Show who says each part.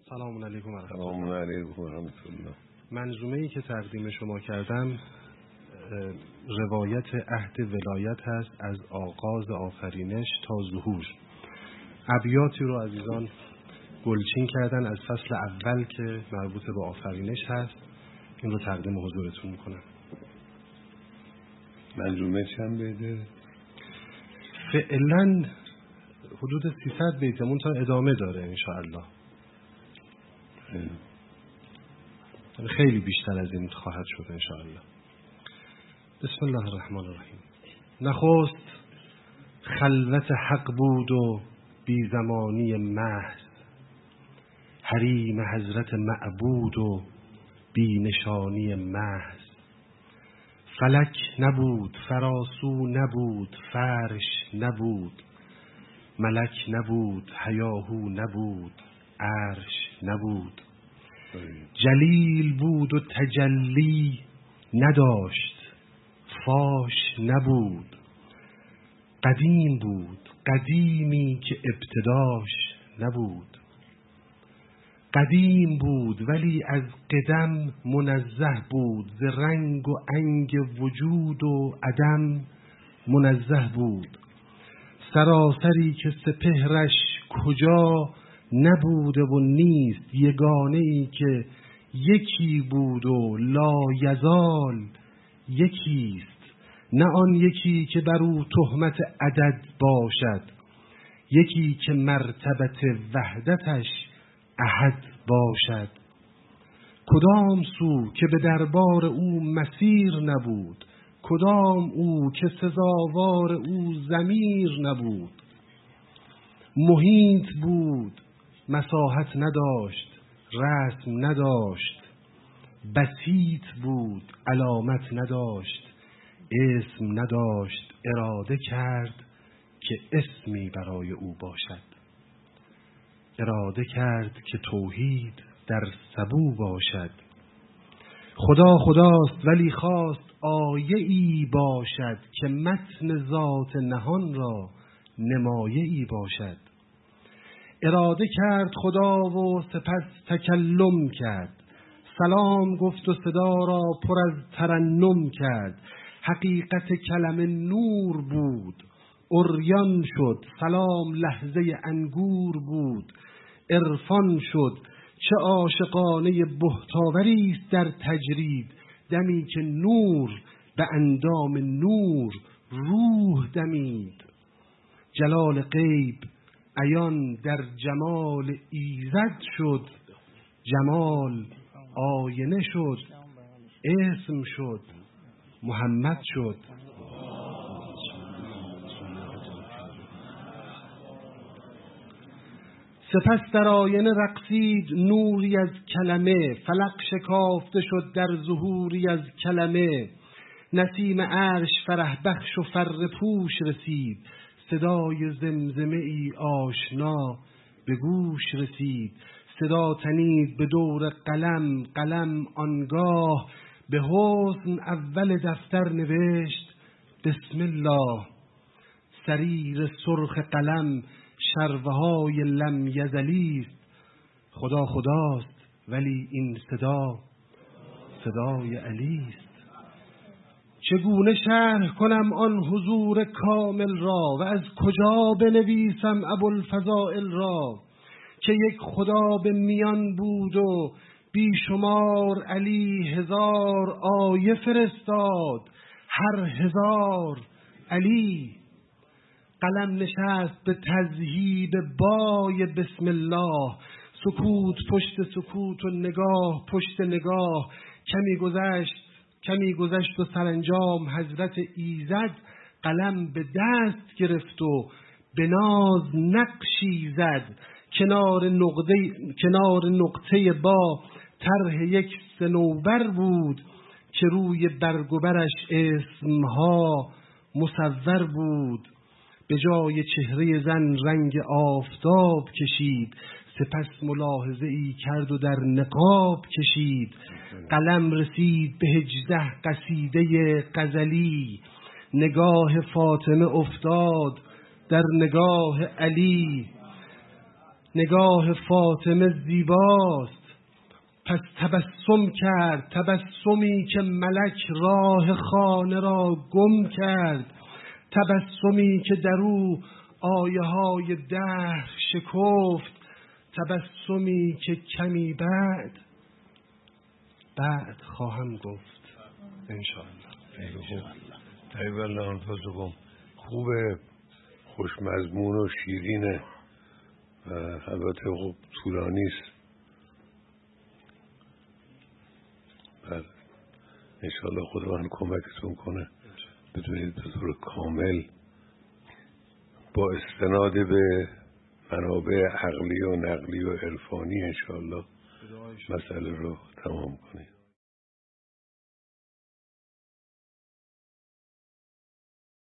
Speaker 1: سلام علیکم و رحمت الله.
Speaker 2: سلام علیکم و رحمت الله.
Speaker 1: منظومه‌ای که تقدیم شما کردم روایت عهد ولایت هست از آغاز آفرینش تا ظهور. ابیاتی رو عزیزان گلچین کردن از فصل اول که مربوط به آفرینش هست. این رو تقدیم حضورتون میکنم.
Speaker 2: منظومه چند بیته؟
Speaker 1: فعلا حدود 300 بیته، منتها ادامه داره انشاءالله. خیلی بیشتر از این خواهد شد انشاءالله. بسم الله الرحمن الرحیم. نخست خلوت حق بود و بی زمانی محض، حریم حضرت معبود و بی نشانی محض. فلک نبود، فراسو نبود، فرش نبود، ملک نبود، هیاهو نبود، عرش نبود. جلیل بود و تجلی نداشت، فاش نبود. قدیم بود، قدیمی که ابتداش نبود. قدیم بود ولی از قدم منزه بود، ز رنگ و انگ وجود و عدم منزه بود. سراسری که سپهرش کجا نبوده و نیست، یگانه ای که یکی بود و لایزال یکیست. نه آن یکی که بر او تهمت عدد باشد، یکی که مرتبت وحدتش احد باشد. کدام سو که به دربار او مسیر نبود، کدام او که سزاوار او ضمیر نبود. محیط بود مساحت نداشت، رسم نداشت. بسیط بود علامت نداشت، اسم نداشت. اراده کرد که اسمی برای او باشد. اراده کرد که توحید در سبو باشد. خدا خداست ولی خواست آیه ای باشد، که متن ذات نهان را نمایه ای باشد. اراده کرد خدا و سپس تکلم کرد، سلام گفت و صدا را پر از ترنم کرد. حقیقت کلمه نور بود، عریان شد. سلام لحظه انگور بود، عرفان شد. چه عاشقانه بهتاوری است در تجرید، دمی که نور به اندام نور روح دمید. جلال غیب عیان در جمال ایزد شد، جمال آینه شد، اسم شد، محمد شد. سپس در آینه رقصید نوری از کلمه، فلق شکافته شد در ظهوری از کلمه. نسیم عرش فرح بخش و فر پوش رسید، صدای زمزمه ای آشنا به گوش رسید. صدا تنید به دور قلم، قلم آنگاه به حسن اول دفتر نوشت بسم الله. سریر سرخ قلم شروه های لم یزلی است. خدا خداست ولی این صدا صدای علی است. چگونه شرح کنم آن حضور کامل را، و از کجا بنویسم ابوالفضائل را، که یک خدا به میان بود و بیشمار علی. هزار آیه فرستاد هر هزار علی. قلم نشست به تذهیب بای بسم الله، سکوت پشت سکوت و نگاه پشت نگاه. کمی گذشت و سرانجام حضرت ایزد قلم به دست گرفت و به ناز نقشی زد. کنار نقطه با طرح یک صنوبر بود، که روی برگ و برش اسمها مصور بود. به جای چهره زن رنگ آفتاب کشید، سپس ملاحظه ای کرد و در نقاب کشید. قلم رسید به 18 قصیده غزلی، نگاه فاطمه افتاد در نگاه علی. نگاه فاطمه زیباست، پس تبسم کرد، تبسمی که ملک راه خانه را گم کرد، تبسمی که در او آیه های دهر شکفت، تبسمی که کمی بعد خواهم گفت انشاءالله.
Speaker 2: ایوالله انفسکم خوبه، خوشمضمون و شیرینه و البته خوب طولانی است. بله انشاءالله خداوند کمکتون کنه بدونید به طور کامل با استناد به منابع عقلی و نقلی و عرفانی انشاءالله مسئله رو تمام کنید.